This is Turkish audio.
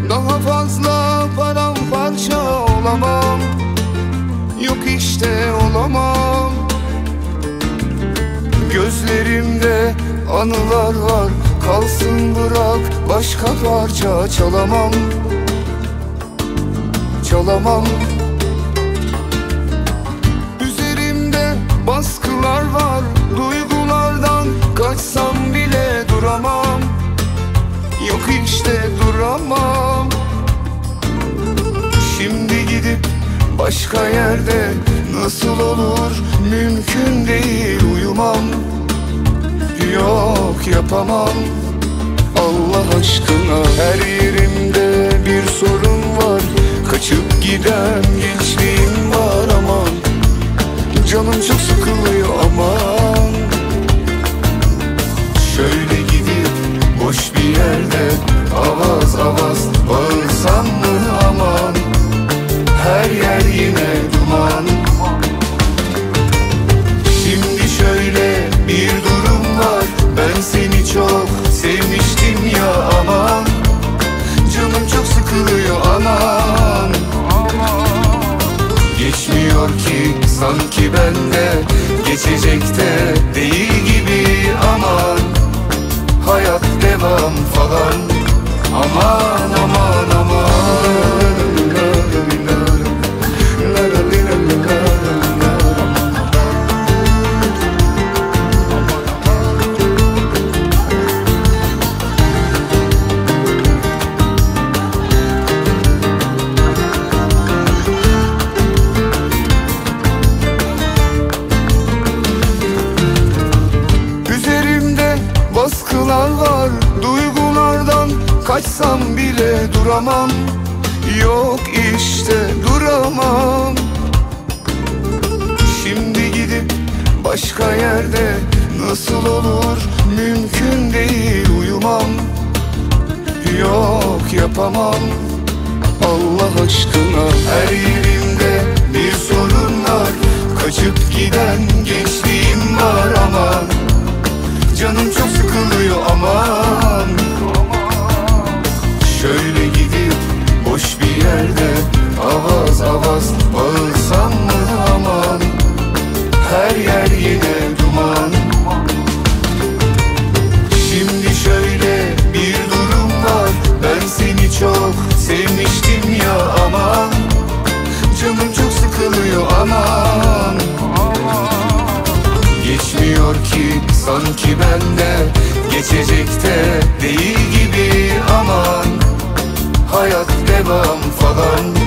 Daha fazla paramparça olamam. Yok işte olamam. Gözlerimde anılar var, kalsın bırak, başka parça çalamam. Çalamam. Üzerimde baskılar var, duygulardan kaçsam bile duramam. Yok işte duramam. Şimdi gidip başka yerde nasıl olur, mümkün değil, uyumam. Yok yapamam. Allah aşkına, her yerimde bir sorun var. Kaçıp giden gençliğim var aman. Canım çok sıkılıyor aman. Şöyle gidip boş bir yerde avaz avaz bağırsam mı aman. Her yer yine duman. Şimdi şöyle bir durum var, ben seni çok sevmiştim ya aman. Canım çok sıkılıyor aman. Geçmiyor ki sanki bende, geçecek de değil gibi aman. Hayat devam falan, aman aman aman. Baskılar var, duygulardan kaçsam bile duramam. Yok işte duramam. Şimdi gidip başka yerde nasıl olur, mümkün değil, uyumam. Yok yapamam. Allah aşkına, her yerimde bir sorun var. Kaçıp giden gençliğim var aman. Canım çok sıkılıyor aman. Şöyle gidip boş bir yerde avaz avaz bağırsam mı aman. Her yer yine duman. Şimdi şöyle bir durum var, ben seni çok sevmiştim ya aman. Canım çok sıkılıyor aman. Geçmiyor ki sanki bende, geçecek de değil gibi aman. Hayat devam falan.